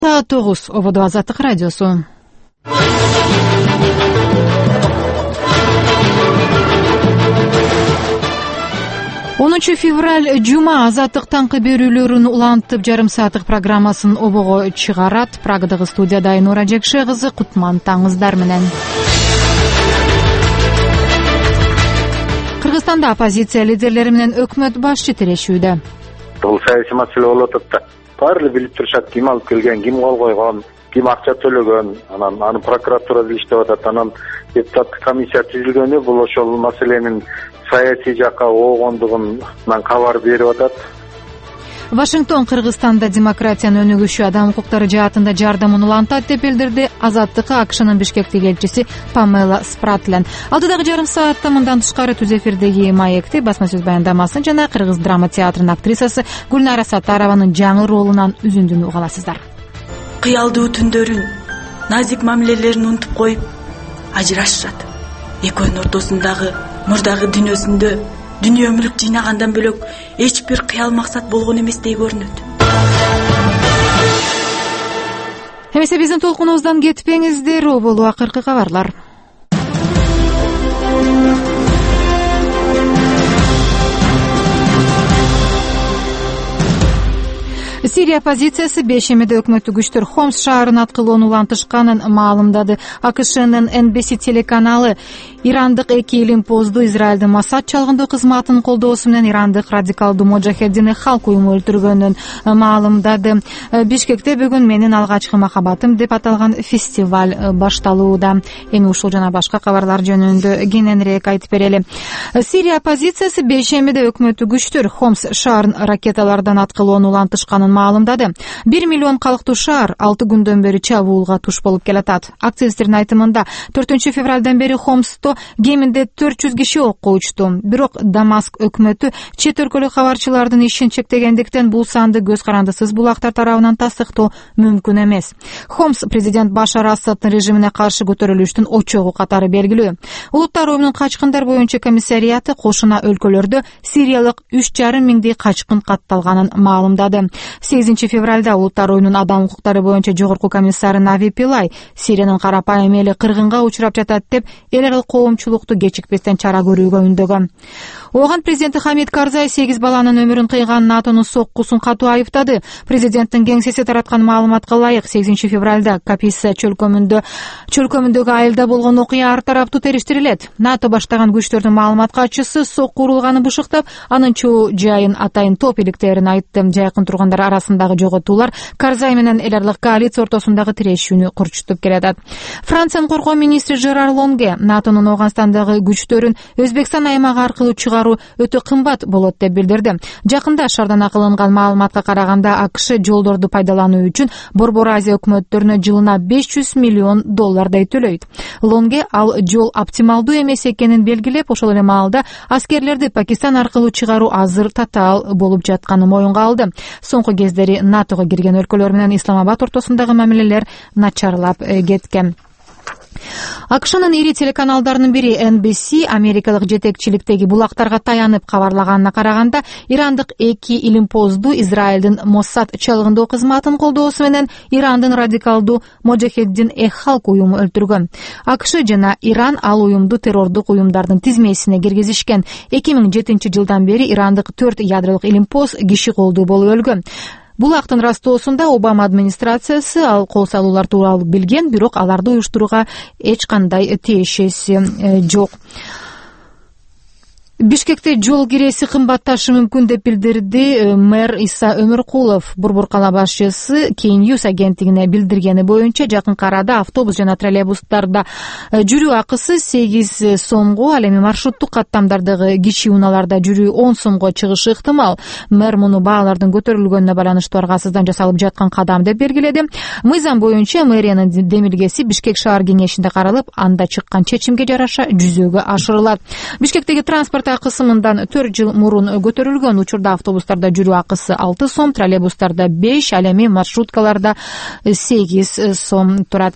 Саат 9 Ободо Азаттык радиосу. 10 февраль жума Азаттык таңкы берүүлөрүн улантып жарым сааттык программасын обого чыгарат. Прагадагы студияда Айнура Жекше кызы, кутман таңыздар менен. Кыргызстанда оппозиция лидерлери менен өкмөт башчы тирешүүдө. Бул саясий маселе болуп атат да. Баары билип турушат, ким алып келген, ким кол койгон, ким акча төлөгөн, аны прокуратурада иштеп атат, анан депутаттык комиссия түзүлгөнү, бул ошол маселенин саясий жакка оогондугунан кабар берип атат. Вашингтон Кыргызстанда демократияны өнүгүшү, адам укуктары жаатында жардамын улантат деп билдирди АЗаттыкка АКШнын Бишкектеги элчиси Памела Спратлен. Алдыдагы жарым саатта мындан тышкары түз эфирдеги маекти, басма сөз баяндамасын жана Кыргыз драма театрынын актрисасы Гүлнара Саттарованын жаңы ролунан үзүндүнү уга аласыздар. Кыялдуу түндөрүн, назик мамилелерин унутуп коюп ажырашышат. Экөөнүн ортосундагы мурдагы дүйнөсүндө дүнүйө мүлк жыйнагандан бөлөк эч бир кыял максат болгон эместей көрүнөт. Эмесе биздин толкунубуздан кетпеңиздер, оболу акыркы кабарлар. Сирия оппозициясы бешемеде өкмөттүк күчтөр Хомс шаарын аткылоону улантышканын маалымдады. АКШнын NBC телеканалы ирандык 2 илимпоздуу Израилдин Масад чалгындоо кызматынын колдоосу менен ирандык радикалдуу Моджахеддин Халк уюму өлтүргөнүн маалымдады. Бишкекте бүгүн менин алгачкы махабатым деп аталган фестиваль башталууда. Эми ушул жана башка кабарлар жөнүндө кененирээк айтып берели. Сирия оппозициясы бешемеде өкмөттүк күчтөр Хомс шаарын ракеталардан аткылоону улантышканын маалымдады. 1 миллион калктуу шаар 6 күндөн бери чабуулга туш болуп келатат. Активисттердин айтымында 4 февралдан бери Хомсто кеминде 400 киши окко учту. Бирок Дамаск өкмөтү чет өлкөлүк кабарчылардын ишин чектегендиктен бул санды көз карандысыз булактар тарабынан тастыктоо мүмкүн эмес. Хомс президент Башар Асаддын режимине каршы көтөрүлүштүн очогу катары белгилүү. Улуттар уюмунун качкындар боюнча комиссариаты кошуна өлкөлөрдө сириялык 3,5 миңдей качкын катталганын маалымдады. 8 февралда Улуттар уюмунун адам укуктары боюнча жогорку комиссары Нави Пилай Сириянын карапайым эли кыргынга учурап жатат деп эл аралык коомчулукту кечикпестен чара көрүүгө үндөгөн. Оған президенти Хамид Карзай 8 баланын өмүрүн кыйган НАТОнун соккусун катуу айыптады. Президенттин кеңсеси тараткан маалыматка ылайык 8 февралда Каписа чөлкөмүндөгү айылда болгон окуя ар тараптуу териштирилет. НАТО баштаган күчтөрдүн маалымат катчысы сокку урулганын бышыктап, анын чоо жайын атайын топ иликтерин айтты. Жайкын тургандар арасындагы жоготуулар Карзай менен эл аралык коалиция ортосундагы тирешүүнү курчутуп келатат. Франциянын коргоо министри Жерар Лонге НАТОнун Ооганстандагы күчтөрүн Өзбекстан аймагы аркылуу чыгаруу өтө кымбат болот деп билдирди. Жакында шаардан акылынган маалыматка караганда АКШ жолдорду пайдалануу үчүн Борбор Азия өкмөттөрүнө жылына $500 миллион төлөйт. Лонге ал жол оптималдуу эмес экенин белгилеп, ошол эле маалда аскерлерди Пакистан аркылуу чыгаруу азыр татаал болуп жатканын моюнга алды. Соңку кездери НАТОго кирген өлкөлөр менен Исламабад ортосундагы мамилелер начарлап кеткен. АКШнын ири телеканалдарынын бири NBC америкалык жетекчиликтеги булактарга таянып кабарлаганына караганда, ирандык 2 илимпоздуу Израилдин Моссад чалгындоо кызматынын колдоосу менен Ирандын радикалдуу Моджахеддин Халк уюму өлтүргөн. АКШ жана Иран ал уюмду террордук уюмдардын тизмесине киргизишкен. 2007 жылдан бери ирандык 4 ядролук илимпоз киши колдуу болуп өлгөн. Булактын растоосунда Обама администрациясы ал кол салуулар тууралуу билген, бирок аларды уюштурууга эч кандай тиешеси жок. Бишкекте жол киреси кымбатташы мүмкүн деп билдирди мэр Иса Өмүркулов. Борбор кала башчысы K-News агенттигине билдиргени боюнча, жакынкы арада автобус жана троллейбустарда жүрүү акысы 8 сомго, ал эми маршруттук каттамдардагы кичи унааларда жүрүү 10 сомго чыгышы ыктымал. Мэр муну баалардын көтөрүлгөнүнө байланыштуу аргасыздан жасалып жаткан кадам деп белгиледи. Мыйзам боюнча мэриянын демилгеси Бишкек шаар кеңешинде каралып, анда чыккан чечимге жараша жүзөгө ашырылат. Бишкектеги транспорт акысы мындан 4 жыл мурун көтөрүлгөн. Учурда автобустарда жүрүү акысы 6 сом, троллейбустарда 5, ал эми маршруткаларда 8 сом турат.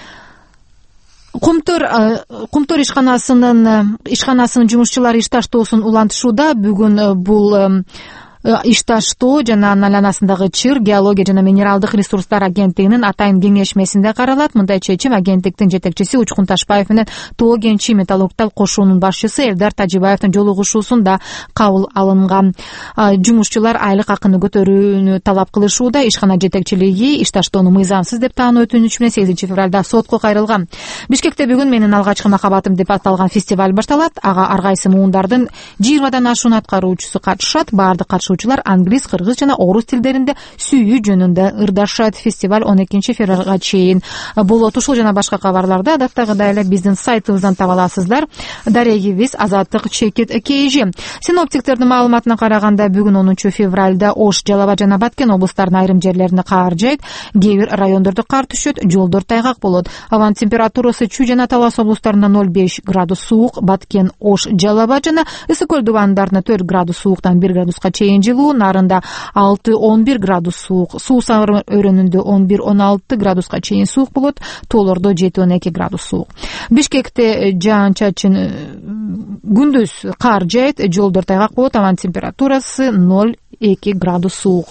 Кумтор ишканасынын жумушчулары ишташтоосун улантышууда. Бүгүн бул ишташтоо жана анын айланасындагы чыр, геология жана минералдык ресурстар агенттигинин атайын кеңешмесинде каралат. Мындай чечим агенттиктин жетекчиси Учкун Ташбаев менен Тоо Кенчи металлургдук кошуунун башчысы Элдар Тажибаевдин жолугушуусунда кабыл алынган. Жумушчулар айлык акыны көтөрүүнү талап кылышууда. Ишкана жетекчилиги ишташтоону мыйзамсыз деп таануу өтүнүч менен 8 февралда сотко кайрылган. Бишкекте бүгүн менин алгачкы махабатым деп аталган фестиваль башталат. Ага ар кайсы муундардын 20дан ашуун аткаруучусу катышат. Баардык катышуучулар англис, кыргыз жана орус тилдеринде сүйүү жөнүндө ырдашат. Фестиваль 12 февралга чейин болот. Ушул жана башка кабарларды адаттагыдай эле биздин сайтыбыздан таба аласыздар. Дарегибиз Азаттык чекит KG. Синоптиктердин маалыматына караганда бүгүн 10 февралда Ош, Жалал Абад жана Баткен облустарынын айрым жерлерине кар жайт. Кээ бир райондордо кар түшөт, жолдор тайгак болот. Абанын температурасы Чүй жана Талас облустарында 0,5 градус суук, Баткен, Ош, Жалал Абад жана Ысык көл дубандарында 4 градус сууктан 1 градуска чейин жылуу, Нарында 6-11 градус суук, Суу Сары өрөөнүндө 11-16 градуска чейин суук болот, тоолордо 7-12 градус суук. Бишкекте жаан-чачын күндүз кар жайт, жолдор тайгак болот, абанын температурасы 0,2 градус суук.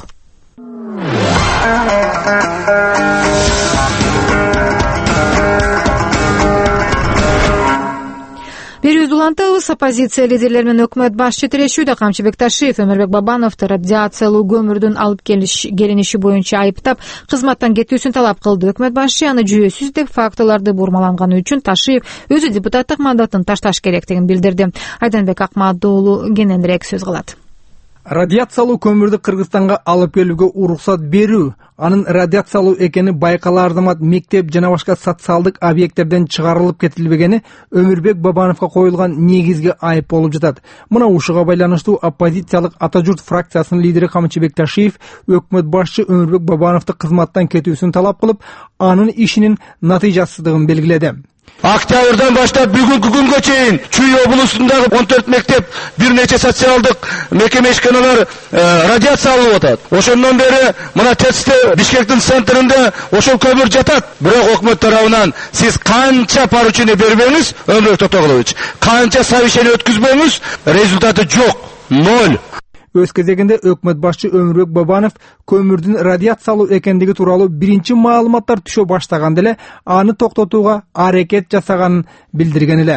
Берүүбүздү улантабыз. Оппозиция лидерлери менен өкмөт башчы тирешүүдө. Камчыбек Ташиев Өмүрбек Бабановду радиациялуу көмүрдүн алып келиниши боюнча айыптап, кызматтан кетүүсүн талап кылды. Өкмөт башчы аны жүйөсүз деп фактыларды бурмаланганы үчүн Ташиев өзү депутаттык мандатын ташташ керектигин билдирди. Айданбек Акмат уулу кененирээк сөз кылат. Радиациялуу көмүрдү Кыргызстанга алып келүүгө уруксат берүү, анын радиациялуу экени байкалаардымат мектеп жана башка социалдык объекттерден чыгарылып кетилбегени Өмүрбек Бабановго коюлган негизги айып болуп жатат. Мына ушуга байланыштуу оппозициялык Ата журт фракциясынын лидери Камчыбек Ташиев өкмөт башчы Өмүрбек Бабановду кызматтан кетүүсүн талап кылып, анын ишинин натыйжасыздыгын белгиледи. Октябрдан баштап бүгүнкү күнгө чейин Чүй облусундагы 14 мектеп, бир нече социалдык мекеме ишканалар радиация алып атат. Ошондон бери мына ТЭЦте Бишкектин центринде ошол көмүр жатат. Бирок өкмөт тарабынан сиз канча поручение бербеңиз, Өмүрбек Токтогулович, канча совещание өткүзбөңүз, результаты жок, 0. Өз кезегинде өкмөт башчы Өмүрбек Бабанов көмүрдүн радиациялуу экендиги тууралуу биринчи маалыматтар түшө баштаганда эле аны токтотууга аракет жасаганын билдирген эле.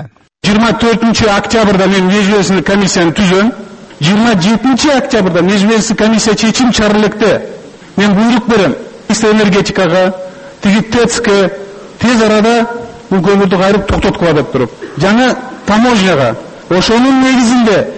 24 октябрда мен межбелестик комиссияны түзөм. 27 октябрда межбелестик комиссия чечим чыгарып электе. Мен буйрук берем. Энергетикага, тиги ТЭЦке тез арада бул көмүрдү кайрып токтоткула деп туруп. Жаңы таможняга. Ошонун негизинде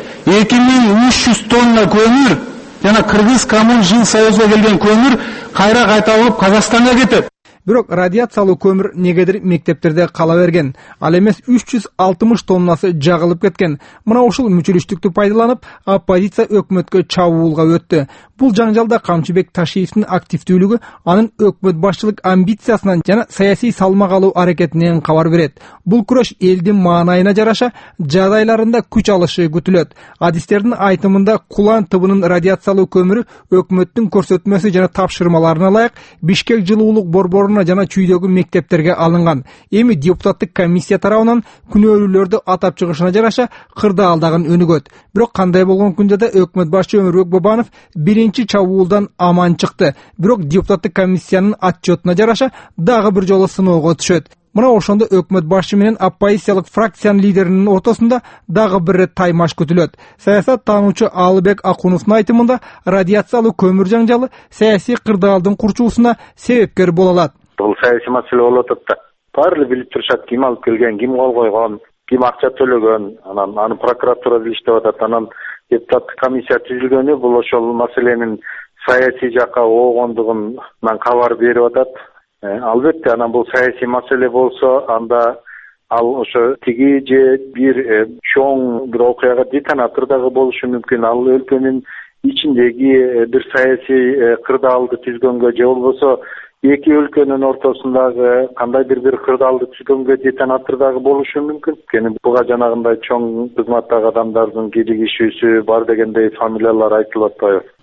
2300 тонна көмүр жана Кыргыз Коммун Жыл Союзга келген көмүр кайра кайтарылып Казакстанга кетет. Бирок радиациялуу көмүр негедир мектептерде кала берген. Ал эмес 360 тоннасы жагылып кеткен. Мына ушул мүчүлүштүктү пайдаланып, оппозиция өкмөткө чабуулга өттү. Бул жаңжалда Камчыбек Ташиевдин активдүүлүгү анын өкмөт башчылык амбициясынан жана саясий салмак алуу аракетинен кабар берет. Бул күрөш элдин маанайына жараша жадайларында күч алышы күтүлөт. Адистердин айтымында Кулан тыбынын радиациялуу көмүрү өкмөттүн көрсөтмөсү жана тапшырмаларына ылайык Бишкек жылуулук борборуна жана Чүйдөгү мектептерге алынган. Эми депутаттык комиссия тарабынан күнөөлүүлөрдү атап чыгышына жараша кырдаалдагын өнүгөт. Бирок кандай болгон күндө да өкмөт башчы Өмүрбек Бабанов биринчи чабуулдан аман чыкты. Бирок депутаттык комиссиянын отчетуна жараша дагы бир жолу сыноого түшөт. Мына ошондо өкмөт башчы менен оппозициялык фракциянын лидеринин ортосунда дагы бир рет таймаш күтүлөт. Саясат таануучу Алыбек Акуновдун айтымында радиациялуу көмүр жаңжалы саясий кырдаалдын курчуусуна себепкер боло алат. Бул саясий маселе болуп атат да. Баары билип турушат, ким алып келген, ким кол койгон, ким акча төлөгөн, анан аны прокуратурада иштеп атат, анан депутаттык комиссия түзүлгөнү бул ошол маселенин саясий жакка оогондугунан кабар берип атат. Албетте анан бул саясий маселе болсо, анда ал ошо тиги же бир чоң бир окуяга детонатор дагы болушу мүмкүн. Ал өлкөнүн ичиндеги бир саясий кырдаалды түзгөнгө же болбосо эки өлкөнүн ортосундагы кандайдыр бир кырдаалды түзгөнгө детонатор дагы болушу мүмкүн. Кени буга жанагындай чоң кызматтагы адамдардын киригишүүсү бар дегендей фамилиялар айтылып атпайбы.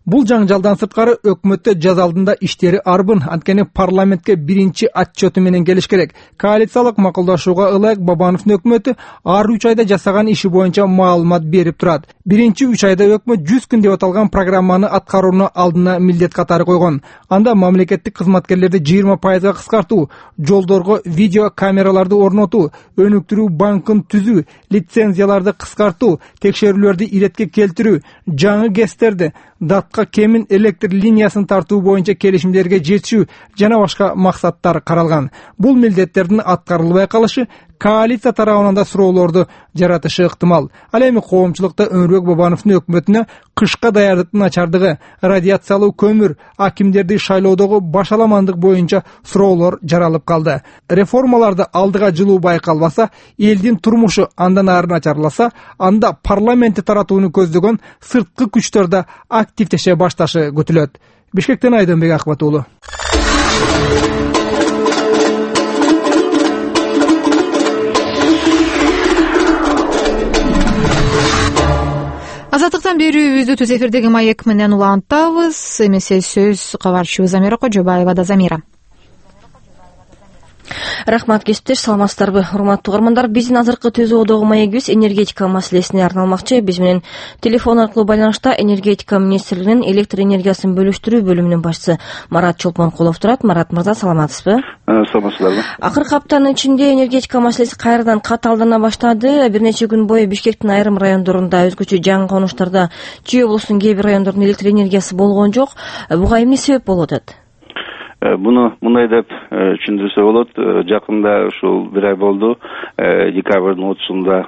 Бул жаңжалдан сырткары өкмөттө жаз алдында иштери арбын, анткени парламентке биринчи отчету менен келиш керек. Коалициялык макулдашууга ылайык Бабановдун өкмөтү ар 3 айда жасаган иши боюнча маалымат берип турат. Биринчи 3 айда өкмөт 100 күн деп аталган программаны аткарууну алдына милдет катары койгон. Анда мамлекеттик кызматкерлерди 20% кыскартуу, жолдорго видео камераларды орнотуу, өнүктүрүү банкын түзүү, лицензияларды кыскартуу, текшерүүлөрдү иретке келтирүү, жаңы ГЭСтерди, датка кемин электр линиясын тартуу боюнча келишимдерге жетишүү жана башка максаттар каралган. Бул милдеттердин аткарылбай калышы коалиция тарабынан да суроолорду жаратышы ыктымал. Ал эми коомчулукта Өмүрбек Бабановдун өкмөтүнө кышка даярдыктын начардыгы, радиациялуу көмүр, акимдерди шайлоодогу башаламандык боюнча суроолор жаралып калды. Реформаларды алдыга жылуу байкалбаса, элдин турмушу андан ары начарласа, анда парламентти таратууну көздөгөн сырткы күчтөр да активдеше башташы күтүлөт. Бишкектен Айдынбек Акбат уулу. Азаттыктан берүүбүздү түз эфирдеги маек менен улантабыз. Эмесе сөз кабарчыбыз Замира Кожобаевада. Замира. Рахмат, кесиптеш, саламатсыздарбы? Урматтуу угармандар, биздин азыркы түзүүдөгү маегибиз энергетика маселесине арналмакчы. Биз менен телефон аркылуу байланышта энергетика министрлигинин электр энергиясын бөлүштүрүү бөлүмүнүн башчысы Марат Чолпонкулов турат. Марат мырза, саламатсызбы? Саламатсыздарбы? Акыркы аптанын ичинде энергетика маселеси кайрадан катаалдана баштады. Бир нече күн бою Бишкектин айрым райондорунда, өзгөчө жаңы конуштарда Чүй облусунун кээ бир райондорунда электр энергиясы болгон жок. Буга эмне себеп болуп атат? Буну мындай деп түшүндүрсө болот. Жакында ушул бир ай болду, декабрдын 30-сунда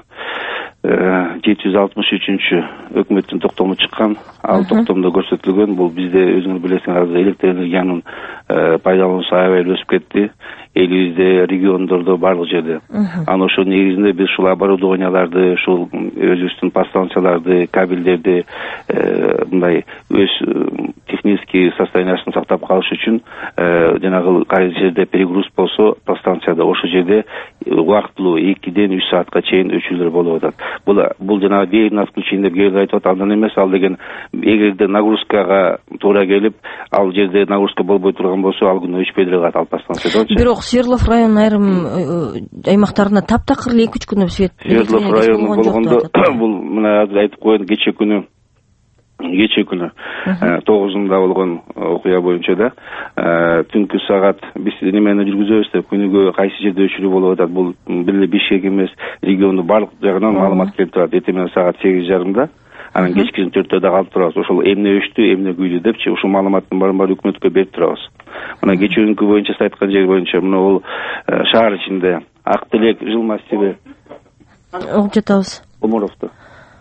763-чү өкмөттүн токтому чыккан. Ал токтомдо көрсөтүлгөн, бул бизде өзүңүз билесиңер, азыр электр энергиянын пайдалануусу аябай өсүп кетти. Элибизде, региондордо, барлык жерде. Анан ошол негизинде биз ушул оборудованияларды, ушул өзүбүздүн подстанцияларды, кабелдерди мындай өз технический состояниясын сактап калыш үчүн жанагы кайсы жерде перегруз болсо, подстанцияда ошол жерде убактылуу 2-ден 3 саатка чейин өчүүлөр болуп атат. Бул жанагы веерное отключение деп кээде айтып атат, андан эмес. Ал деген эгерде нагрузкага туура келип, ал жерде нагрузка болбой турган болсо, ал күнү өчпөй деле калат ал подстанцияда. Бирок Свердлов районунун айрым аймактарында таптакыр 2-3 күндөп свет. Свердлов району болгондо бул мына азыр айтып коеюн, кече күнү 9-unda болгон окуя боюнча да түнкү саат биз немени жүргүзөбүз деп күнүгө кайсы жерде өчүрүү болуп атат. Бул бир эле Бишкек эмес, региондун барлык жагынан маалымат келип турат. Эртең саат 8:30, анан кечкисин 4-төдө калып турабыз. Ошол эмне өчтү, эмне күйдү депчи ушул маалыматтын баарын өкмөткө берип турабыз. Мына кече күнкү боюнча сиз айткан жер боюнча мына бул шаар ичинде Ак Тилек жыл массиви угуп жатабыз. Омуровду.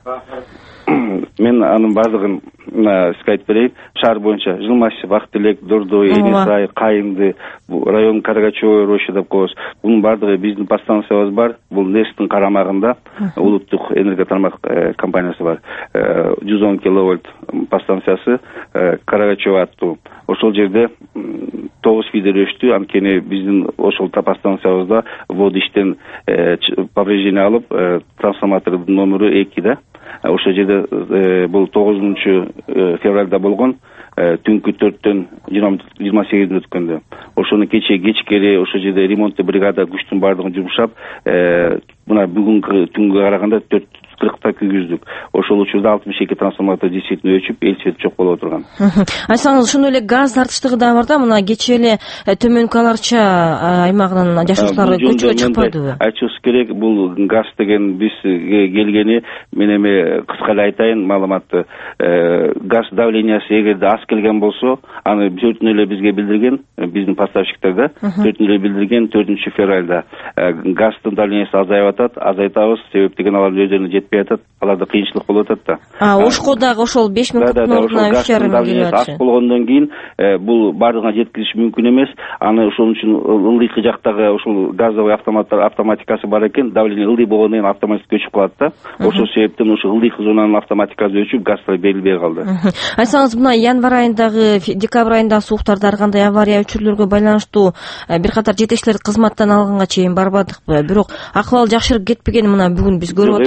Мен анын баардыгын сизге айтып берейин. Шаар боюнча жыл массив, Ак Тилек, Дордой, Энисай, Кайынды, район Карагачевой роща деп коебуз. Бунун баардыгы биздин подстанциябыз бар. Бул НЭСТин карамагында улуттук энергия тармак компаниясы бар. 110 киловольт подстанциясы Карагачева аттуу. Ошол жерде 9 фидер өчтү. Анткени биздин ошол подстанциябызда вод иштен повреждение алып, трансформатордун номеру 2 да. Ошол жерде бул 9-февралда болгон, түнкү 4-төн 28-ине өткөндө. Ошону кечкери ошол жерде ремонттуу бригада күчтүн баардыгын жумшап, мына бүгүнкү түнгө караганда 40-та күйгүздүк. Ошол учурда 62 трансформатор действительно өчүп, эл свет жок болуп отурган. Айтсаңыз, ошондой эле газ тартыштыгы да бар да, мына кечээ эле Төмөнкү Аларча аймагынын жашоочулары көчөгө чыкпадыбы? Айтышыбыз керек, бул газ деген бизге келгени, мен эми кыска эле айтайын маалыматты. Газ давлениясы эгерде аз келген болсо, аны төртүнө эле бизге билдирген, биздин поставщиктер да, төртүнө эле билдирген 4-февралда. Газдын давлениясы азайып атат, азайтабыз, себеп деген алар өздөрүнө жетпей атат, аларда кыйынчылык болуп атат да. Ошко дагы ошол 5000 кубтун ордуна 3,5 келип атат. Аз болгондон кийин бул баардыгына жеткизиш мүмкүн эмес. Аны ошон үчүн ылдыйкы жактагы ошол газовый автоматикасы бар экен, давление ылдый болгондон кийин автоматик өчүп калат да. Ошол себептен ошо ылдыйкы зонанын автоматикасы өчүп, газ берилбей калды. Айтсаңыз, мына январь айындагы, декабрь айындагы сууктарда ар кандай авария өчүрлөргө байланыштуу бир катар жетекчилер кызматтан алганга чейин барбадыкпы? Бирок акыбал жакшырып кетпеген, мына бүгүн биз көрүп отурабыз да.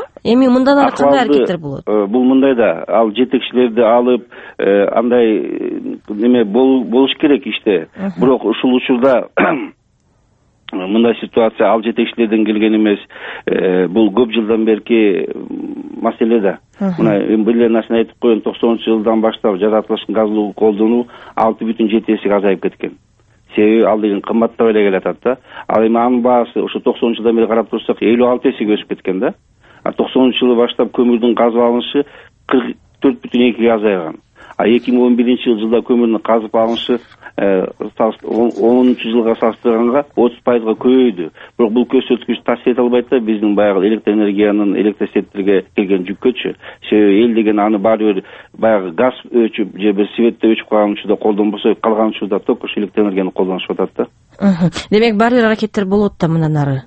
Эми мындан ары кандай аракеттер болот? Бул мындай да, ал жетекчилерди алып андай неме болуш керек иште. Бирок ушул учурда мындай ситуация ал жетекчилерден келген эмес. Бул көп жылдан берки маселе да. Мына бир эле нерсени айтып коеюн, 90-жылдан баштап жаратылыштын газдуу колдонуу 6,7 эсеге азайып кеткен. Себеби ал деген кымбаттап эле келатат да. Ал эми анын баасы ушу 90-жылдан бери карап турсак 56 эсеге өсүп кеткен да. 90-жылы баштап көмүрдүн казып алынышы 44,2 азайган. 2011-жылда көмүрдүн казып алынышы 10-жылга салыштырганга 30%га көбөйдү. Бирок бул көрсөткүч таасир эте албайт да биздин баягы электр энергиянын электрсеттерге келген жүккөчү. Себеби эл деген аны баары бир баягы газ өчүп же бир светте өчүп калган учурда колдонбосо, калган учурда ток ушу электр энергияны колдонушуп атат да. Демек баары бир аракеттер болот да мындан ары.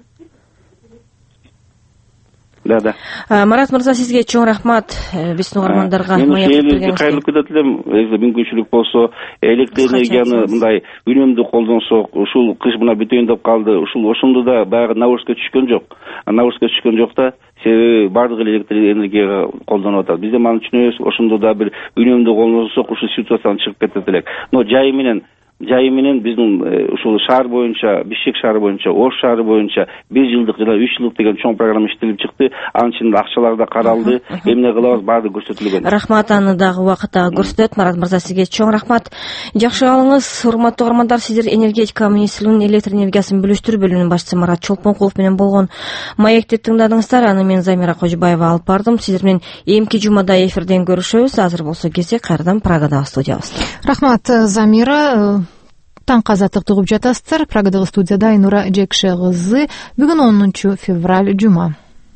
Да. Марат мырза, сизге чоң рахмат. Биздин угармандарга маек кайрылып кетет элем. Мүмкүнчүлүк болсо электр энергияны мындай үнөмдүү колдонсок, ушул кыш мына бүтөйүн деп калды. Ошондо да баягы навозго түшкөн жок. Навозго түшкөн жок да, себеби баардык электр энергияга колдонуп атат. Биз да маны түшүнөбүз. Ошондо да бир үнөмдүү колдонсок, ушул ситуациядан чыгып кетет элек. Но жайы менен биздин ушул шаар боюнча, Бишкек шаары боюнча, Ош шаары боюнча 1 жылдык жана 3 жылдык деген чоң программа иштелип чыкты. Анын ичинде акчалар да каралды. Эмне кылабыз, баары көрсөтүлгөн. Рахмат, аны дагы убакыттагы көрсөтөт. Марат мырза, сизге чоң рахмат. Жакшы калыңыз, урматтуу угармандар. Сиздер энергетика министрлигинин электр энергиясын бөлүштүрүү бөлүмүнүн башчысы Марат Чолпонкулов менен болгон маекти тыңдадыңыздар. Аны мен Замира Кожубаева алып бардым. Сиздер менен эмки жумада эфирден көрүшөбүз. Азыр болсо кезек кайрадан Прагадагы студиябызда. Рахмат, Замира. Таң казаттыкты угуп жатасыздар. Прагадагы студияда Айнура Жекше кызы. Бүгүн 10 февраль жума.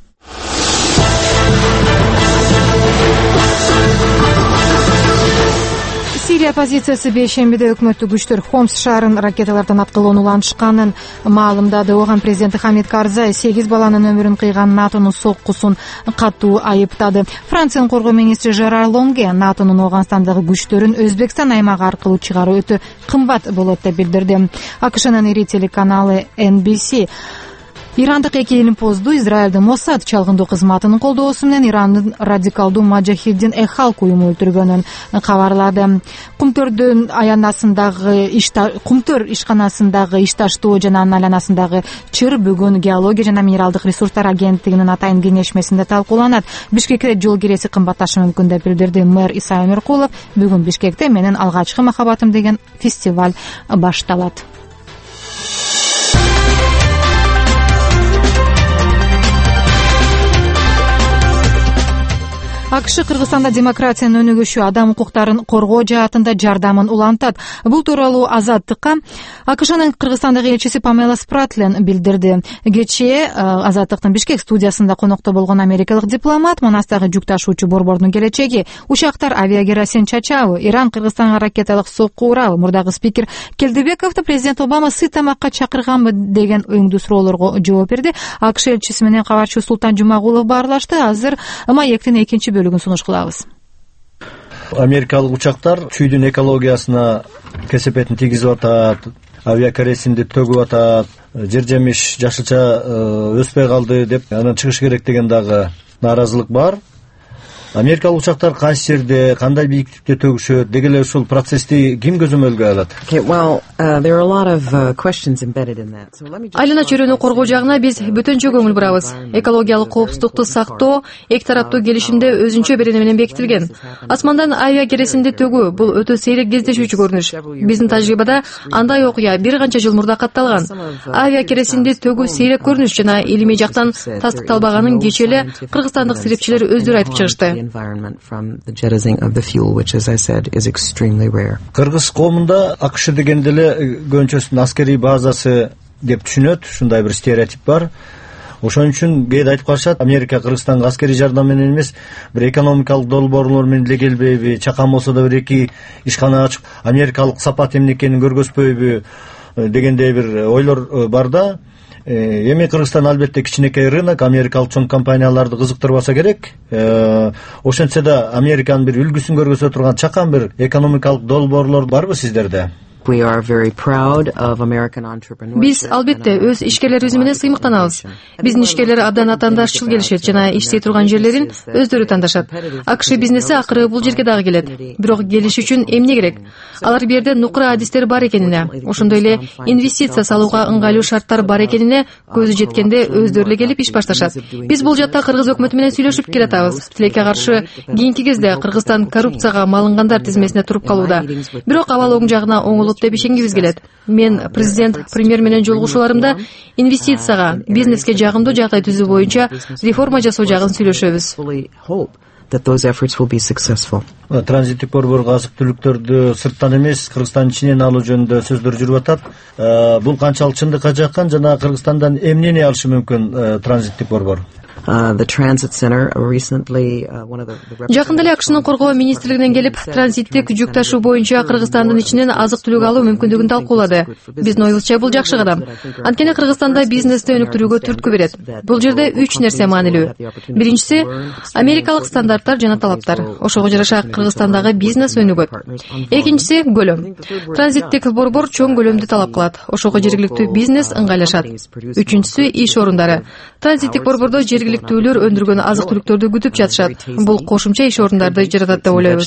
Сирия оппозициясы бейшембиде өкмөттүк күчтөр Хомс шаарын ракеталардан аткылоонууланышканын маалымдады. Оган президенти Хамид Карзай 8 баланын өмүрүн кыйган НАТОнун соккусун катуу айыптады. Франциянын коргоо министри Жерар Лонге НАТОнун Ооганстандагы күчтөрүн Өзбекстан аймагы аркылуу чыгаруу өтө кымбат болот деп билдирди. АКШнын ири телеканалы NBC Ирандык эки илимпоздуу Израилдин Моссад чалгындоо кызматынын колдоосу менен Ирандын радикалдуу Маджахиддин Эхалк уюму өлтүргөнүн кабарлады. Кумтөр ишканасындагы ишташтоо жана анын айланасындагы чыр бүгүн геология жана минералдык ресурстар агенттигинин атайын кеңешмесинде талкууланат. Бишкекте жол киреси кымбатташы мүмкүн деп билдирди мэр Иса Өмөркулов. Бүгүн Бишкекте менин алгачкы махабатым деген фестиваль башталат. АКШ Кыргызстанда демократиянын өнүгүшү, адам укуктарын коргоо жаатында жардамын улантат. Бул тууралуу Азаттыкка АКШнын Кыргызстандагы элчиси Памела Спратлен билдирди. Кечээ Азаттыктын Бишкек студиясында конокто болгон америкалык дипломат Манастагы жүк ташуучу борбордун келечеги, учактар авиакеросин чачабы, Иран Кыргызстанга ракеталык сокку урабы, мурдагы спикер Келдибековду президент Обама сый тамакка чакырганбы деген өңдүү суроолорго жооп берди. АКШ элчиси менен кабарчы Султан Жумагулов баарлашты. Азыр маектин экинчи бөлүгүн сунуш кылабыз. Америкалык учактар чүйдүн экологиясына кесепетин тийгизип атат, авиакеросинди төгүп атат, жер жемиш жашылча өспөй калды деп анан чыгыш керек деген дагы нааразылык бар. Америкалык учактар кайсы жерде, кандай бийиктикте төгүшөт, деги эле ушул процессти ким көзөмөлгө алат? Айлана чөйрөнү коргоо жагына биз бөтөнчө көңүл бурабыз. Экологиялык коопсуздукту сактоо эки тараптуу келишимде өзүнчө берене менен бекитилген. Асмандан авиакеросинди төгүү бул өтө сейрек кездешүүчү көрүнүш. Биздин тажрыйбада андай окуя бир канча жыл мурда катталган. Авиакеросинди төгүү сейрек көрүнүш жана илимий жактан тастыкталбаганын кечээ эле кыргызстандык сирепчилер өздөрү айтып чыгышты. Кыргыз коомунда АКШ дегенде эле көбүнчөсүнүн аскерий базасы деп түшүнөт, ушундай бир стереотип бар. Ошон үчүн кээде айтып калышат, Америка Кыргызстанга аскерий жардам менен эмес, бир экономикалык долбоорлор менен эле келбейби, чакан болсо да бир эки ишкана ачып, америкалык сапат эмне экенин көргөзбөйбү дегендей бир ойлор бар да. Эми Кыргызстан албетте кичинекей рынок, америкалык чоң компанияларды кызыктырбаса керек. Ошентсе да Американын бир үлгүсүн көргөзө турган чакан бир экономикалык долбоорлор барбы сиздерде? Биз албетте өз ишкерлерибиз менен сыймыктанабыз. Биздин ишкерлер абдан атаандашчыл келишет жана иштей турган жерлерин өздөрү тандашат. АКШ бизнеси акыры бул жерге дагы келет. Бирок келиш үчүн эмне керек? Алар бу жерде нукура адистер бар экенине, ошондой эле инвестиция салууга ыңгайлуу шарттар бар экенине көзү жеткенде өздөрү эле келип иш башташат. Биз бул жакта Кыргыз өкмөтү менен сүйлөшүп келатабыз. Тилекке каршы кийинки кезде Кыргызстан коррупцияга малынгандар тизмесине туруп калууда. Бирок абал оң жагына оңолот деп ишенгибиз келет. Мен президент, премьер менен жолугушууларымда инвестицияга, бизнеске жагымдуу жагдай түзүү боюнча реформа жасоо жагын сүйлөшөбүз. Транзиттик борборго азык түлүктөрдү сырттан эмес, Кыргызстан ичинен алуу жөнүндө сөздөр жүрүп атат. Бул канчалык чындыкка жаккан жана Кыргызстандан эмнени алышы мүмкүн транзиттик борбор? Жакында эле АКШнын коргоо министрлигинен келип, транзиттик жүк ташуу боюнча Кыргызстандын ичинен азык түлүк алуу мүмкүндүгүн талкуулады. Биздин оюбузча бул жакшы кадам. Анткени Кыргызстанда бизнести өнүктүрүүгө түрткү берет. Бул жерде 3 нерсе маанилүү. Биринчиси америкалык стандарттар жана талаптар. Ошого жараша Кыргызстандагы бизнес өнүгөт. Экинчиси көлөм. Транзиттик борбор чоң көлөмдү талап кылат. Ошого жергиликтүү бизнес ыңгайлашат. Үчүнчүсү иш орундары. Транзиттик борбордо жергиликтүүлөр өндүргөн азык түлүктөрдү күтүп жатышат. Бул кошумча иш орундарды жаратат деп ойлойбуз.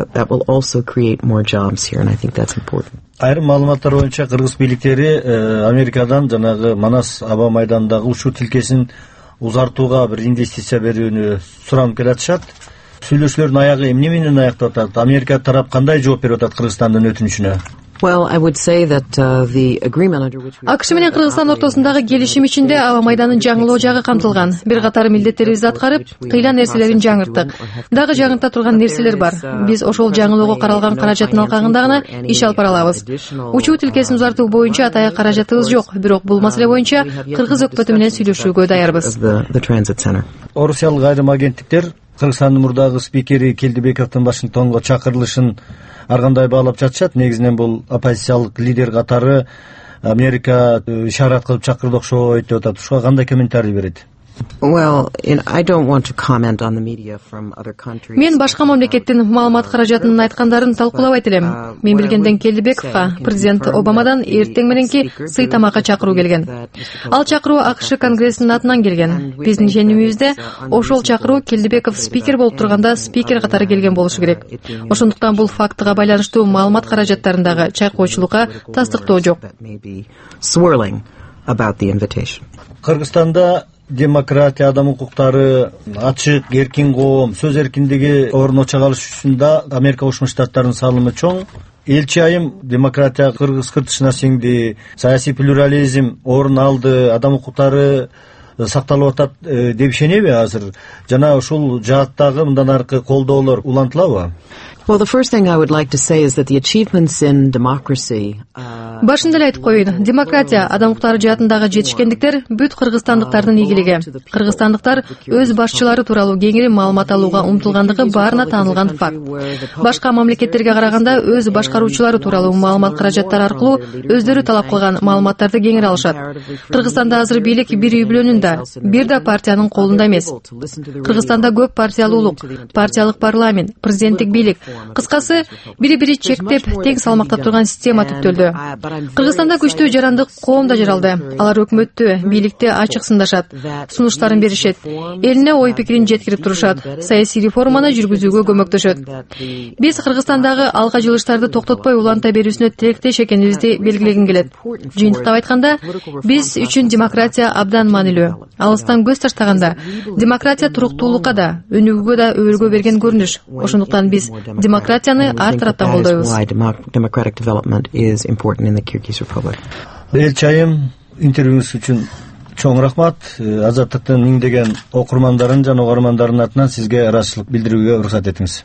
Айрым маалыматтар боюнча кыргыз бийликтери Америкадан жанагы Манас аба майданындагы учуу тилкесин узартууга бир инвестиция берүүнү суранып келатышат. Сүйлөшүүлөрдүн аягы эмне менен аякталып атат? Америка тарап кандай жооп берип атат Кыргызстандын өтүнүчүнө? АКШ менен Кыргызстан ортосундагы келишим ичинде аба майданын жаңылоо жагы камтылган. Бир катар милдеттерибизди аткарып, кыйла нерселерин жаңырттык. Дагы жаңырта турган нерселер бар. Биз ошол жаңылоого каралган каражаттын алкагында гана иш алып бара алабыз. Учуу тилкесин узартуу боюнча атайын каражатыбыз жок, бирок бул маселе боюнча Кыргыз өкмөтү менен сүйлөшүүгө даярбыз. Орусиялык айрым агенттиктер Кыргызстандын мурдагы спикери Келдибековдун Вашингтонго чакырылышын ар кандай баалап жатышат. Негизинен бул оппозициялык лидер катары Америка ишарат кылып чакырды окшойт деп атат. Ушуга кандай комментарий берет? Мен башка мамлекеттин маалымат каражатынын айткандарын талкуулабайт элем. Мен билгенден Келдибековго президент Обамадан эртең мененки сый тамакка чакыруу келген. Ал чакыруу АКШ Конгрессинин атынан келген. Биздин ишенимибизде ошол чакыруу Келдибеков спикер болуп турганда спикер катары келген болушу керек. Ошондуктан бул фактыга байланыштуу маалымат каражаттарындагы чайкоочулукка тастыктоо жок. Кыргызстанда демократия, адам укуктары, ачык, эркин коом, сөз эркиндиги орночо калыш үчүн да Америка Кошмо Штаттарынын салымы чоң. Элчи айым демократия кыргыз кыртышына сиңди, саясий плюрализм орун алды, адам укуктары сакталып атат деп ишенеби азыр? Жана ушул жааттагы мындан аркы колдоолор улантылабы? Башында эле айтып коеюн, демократия, адам укуктары жаатындагы жетишкендиктер бүт кыргызстандыктардын ийгилиги. Кыргызстандыктар өз башчылары тууралуу кеңири маалымат алууга умтулгандыгы баарына таанылган факт. Башка мамлекеттерге караганда өз башкаруучулары тууралуу маалымат каражаттары аркылуу өздөрү талап кылган маалыматтарды кеңири алышат. Кыргызстанда азыр бийлик бир үй бүлөнүндө, бир да партиянын колунда эмес. Кыргызстанда көп партиялуулук, партиялык парламент, президенттик бийлик, кыскасы бири-бири чектеп, тең салмактап турган система түптөлдү. Кыргызстанда күчтүү жарандык коом да жаралды. Алар өкмөттү, бийликти ачык сындашат, сунуштарын беришет, элине ой пикирин жеткирип турушат, саясий реформаны жүргүзүүгө көмөктөшөт. Биз Кыргызстандагы алга жылыштарды токтотпой уланта берүүсүнө тилектеш экенибизди белгилегим келет. Жыйынтыктап айтканда, биз үчүн демократия абдан маанилүү. Алыстан көз таштаганда, демократия туруктуулукка да, өнүгүүгө да өбөлгө берген көрүнүш. Ошондуктан биз демократияны ар тараптан колдойбуз. Элчи айым, интервьюңуз үчүн чоң рахмат. Азаттыктын миңдеген окурмандарын жана угармандарынын атынан сизге ыраазычылык билдирүүгө уруксат этиңиз.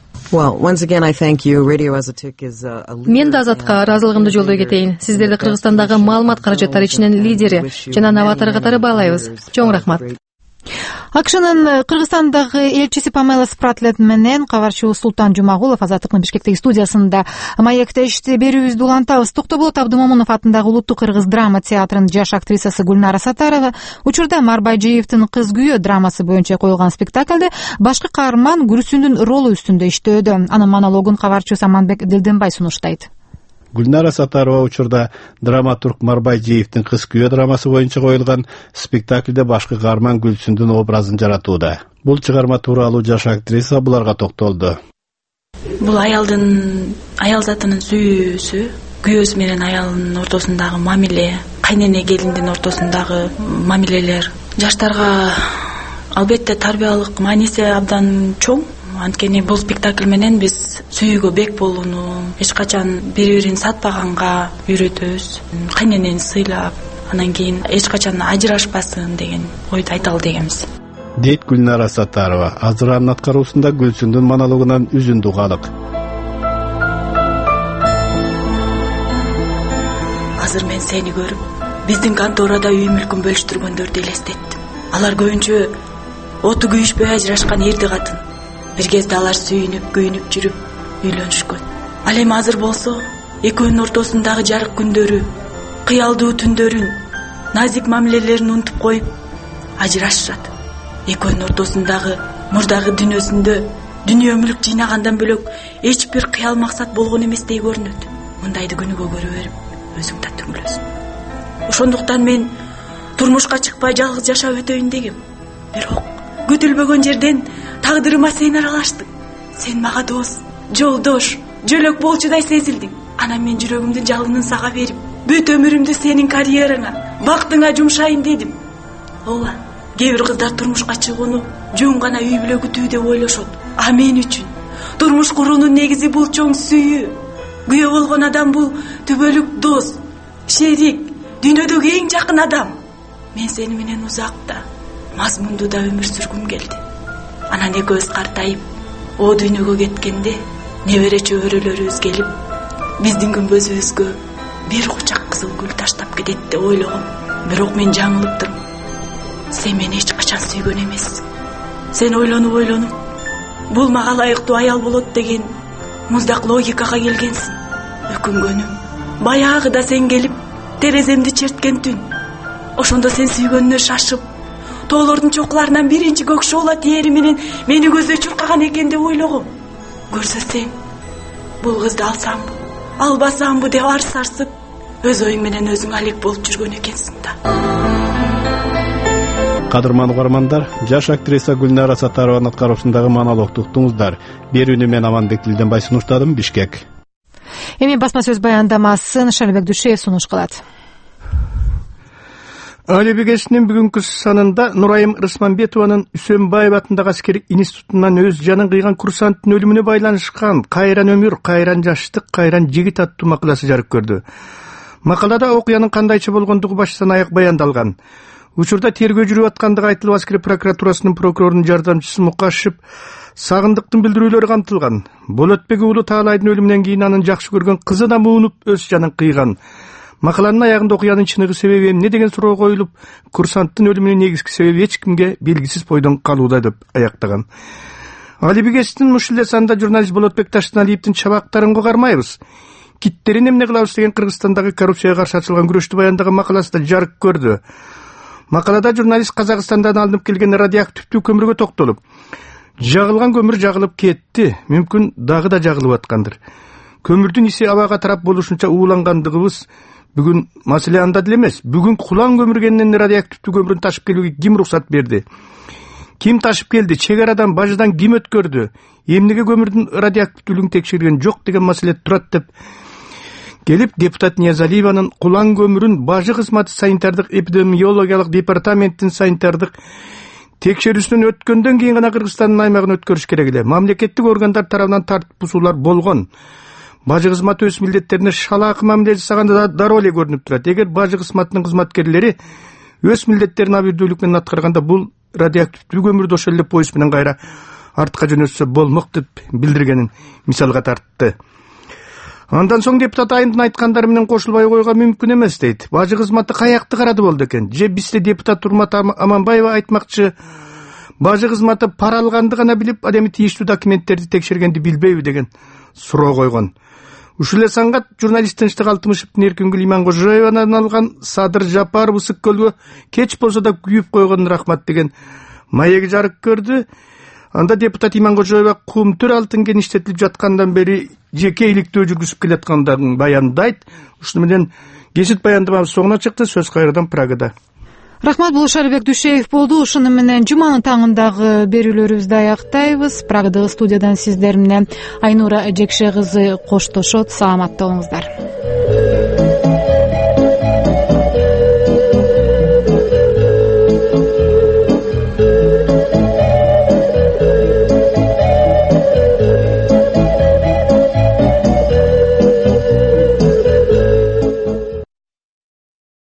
Мен да Азатка ыраазылыгымды жолдой кетейин. Сиздерди Кыргызстандагы маалымат каражаттары ичинен лидери жана новатор катары баалайбыз. Чоң рахмат. АКШнын Кыргызстандагы элчиси Памела Спратлет менен кабарчыбыз Султан Жумагулов Азаттыктын Бишкектеги студиясында маекте ишти берүүбүздү улантабыз. Токтоболот Абдымомунов атындагы Улуттук Кыргыз драма театрынын жаш актрисасы Гүлнара Сатарова учурда Марбайжиевдин Кыз күйөө драмасы боюнча коюлган спектаклде башкы каарман Гүлсүндүн ролу үстүндө иштөөдө. Анын монологун кабарчыбыз Аманбек Дилденбай сунуштайт. Гүлнара Сатарова учурда драматург Марбай Жеевдин Кыз күйөө драмасы боюнча коюлган спектаклде башкы каарман Гүлсүндүн образын жаратууда. Бул чыгарма тууралуу жаш актриса буларга токтолду. Бул аял затынын сүйүүсү, күйөөсү менен аялынын ортосундагы мамиле, кайнене келиндин ортосундагы мамилелер жаштарга албетте тарбиялык мааниси абдан чоң. Анткени бул спектакль менен биз сүйүүгө бек болууну, эч качан бири-бирин сатпаганга үйрөтөбүз. Кайненени сыйлап, анан кийин эч качан ажырашпасын деген ойду айталы дегенбиз. Дейт Гүлнара Сатарова. Азыр анын аткаруусунда Гүлсүндүн монологунан үзүндү угадык. Азыр мен сени көрүп, биздин конторада үй мүлкүн бөлүштүргөндөрдү элестеттим. Алар көбүнчө оту күйүшпөй ажырашкан эрди катын. Бир кезде алар сүйүнүп, күйүнүп жүрүп, үйлөнүшкөн. Ал эми азыр болсо, экөөнүн ортосундагы жарык күндөрү, кыялдуу түндөрүн, назик мамилелерин унутуп коюп, ажырашышат. Экөөнүн ортосундагы мурдагы дүйнөсүндө дүнүйө мүлк жыйнагандан бөлөк эч бир кыял максат болгон эместей көрүнөт. Мындайды күнүгө көрө берип, өзүң да түңүлөсүң. Ошондуктан мен турмушка чыкпай жалгыз жашап өтөйүн дегем. Бирок күтүлбөгөн жерден тагдырыма сен аралаштың. Сен мага дос, жолдош, жөлөк болчудай сезилдиң. Анан мен жүрөгүмдүн жалынын сага берип, бүт өмүрүмдү сенин карьераңа, бактыңа жумшайын дедим. Ооба, кээ бир кыздар турмушка чыгууну жөн гана үй бүлө күтүү деп ойлошот. А мен үчүн турмуш куруунун негизи бул чоң сүйүү. Күйөө болгон адам бул түбөлүк дос, шерик, дүйнөдөгү эң жакын адам. Мен сени менен узакта, мазмундуу да өмүр сүргүм келди. Анан экөөбүз картайып, о дүйнөгө кеткенде небере чөбөрөлөрүбүз келип, биздин күмбөзүбүзгө бир кучак кызыл гүл таштап кетет деп ойлогом. Бирок мен жаңылыптырмын. Сен мени эч качан сүйгөн эмессиң. Сен ойлонуп, бул мага ылайыктуу аял болот деген муздак логикага келгенсиң. Өкүнгөнүм, баягыда сен келип, тереземди черткен түн. Ошондо сен сүйгөнүнө шашып, тоолордун чокуларынан биринчи көк шоола тиери менен мени көздөй чуркаган экен деп ойлогом. Көрсө сен бул кызды алсамбы, албасамбы деп арс-арсып, өз оюң менен өзүң алек болуп жүргөн экенсиң да. Кадырман угармандар, жаш актриса Гүлнара Сатарованын аткаруусундагы монологду уктуңуздар. Берүүнү мен Амандык Тилденбай сунуштадым, Бишкек. Эми басма сөз баяндамасын Шарибек Дүйшөев сунуш кылат. Али Бегесинин бүгүнкү санында Нурайым Рысманбетованын Үсөнбаев атындагы аскерик институтунан өз жанын кыйган курсанттын өлүмүнө байланышкан «Кайран өмүр, кайран жаштык, кайран жигит» аттуу макаласы жарык көрдү. Макалада окуянын кандайча болгондугу баштан аяк баяндалган. Учурда тергөө жүрүп аткандыгы айтылып, аскер прокуратурасынын прокурорунун жардамчысы Мукашев сагындыктын билдирүүлөрү камтылган. Болотбек уулу Таалайдын өлүмүнөн кийин анын жакшы көргөн кызы да муунуп өз жанын кыйган. Макаланын аягында окуянын чыныгы себеби эмне деген суроо коюлуп, курсанттын өлүмүнүн негизги себеби эч кимге белгисиз бойдон калууда деп аяктаган. Али Бегесиндин ушул эле санда журналист Болотбек Таштаналиевдин чабактарын кармайбыз, киттерин эмне кылабыз деген Кыргызстандагы коррупцияга каршы ачылган күрөштү баяндаган макаласы да жарык көрдү. Макалада журналист Казакстандан алынып келген радиоактивдүү көмүргө токтолуп, жагылган көмүр жагылып кетти, мүмкүн дагы да жагылып аткандыр. Көмүрдүн иси абага тарап болушунча уулангандыгыбыз бүгүн маселе анда деле эмес. Бүгүн кулан көмүргенен радиоактивдүү көмүрүн ташып келүүгө ким уруксат берди? Ким ташып келди? Чек арадан, бажыдан ким өткөрдү? Эмнеге көмүрдүн радиоактивдүүлүгүн текшерген жок деген маселе турат деп келип, депутат Ниязалиеванын кулан көмүрүн бажы кызматы санитардык эпидемиологиялык департаменттин санитардык текшерүүсүнөн өткөндөн кийин гана Кыргызстандын аймагына өткөрүш керек эле. Мамлекеттик органдар тарабынан тартип бузуулар болгон. Бажы кызматы өз милдеттерине шалаакы мамиле жасаганда дароо эле көрүнүп турат. Эгер бажы кызматынын кызматкерлери өз милдеттерин абийирлүүлүк менен аткарганда, бул радиоактивдүү көмүрдү ошол эле поезд менен кайра артка жөнөтсө болмок деп билдиргенин мисалга тартты. Андан соң депутат айымдын айткандары менен кошулбай койго мүмкүн эмес дейт. Бажы кызматы каякты карады болду экен? Же бизде депутат Урмат Аманбаева айтмакчы, бажы кызматы пара алганды гана билип, ал эми тийиштүү документтерди текшергенди билбейби деген суроо койгон. Ушул эле санга журналист Тынчтык Алтымышевдин Эркингүл Имангожоевадан алган Садыр Жапаров ысык көлгө кеч болсо да күйүп койгон рахмат деген маеги жарык көрдү. Анда депутат Иманкожоева Кумтөр алтын иштетилип жаткандан бери жеке иликтөө жүргүзүп келаткандыгын баяндайт. Ушуну менен кесит баяндамабыз соңуна чыкты. Сөз кайрадан Прагада. Рахмат, бул Шарибек Дүйшеев болду. Ушуну менен жуманын таңындагы берүүлөрүбүздү аяктайбыз. Прагадагы студиядан сиздер менен Айнура Жекше кызы коштошот. Саламатта болуңуздар.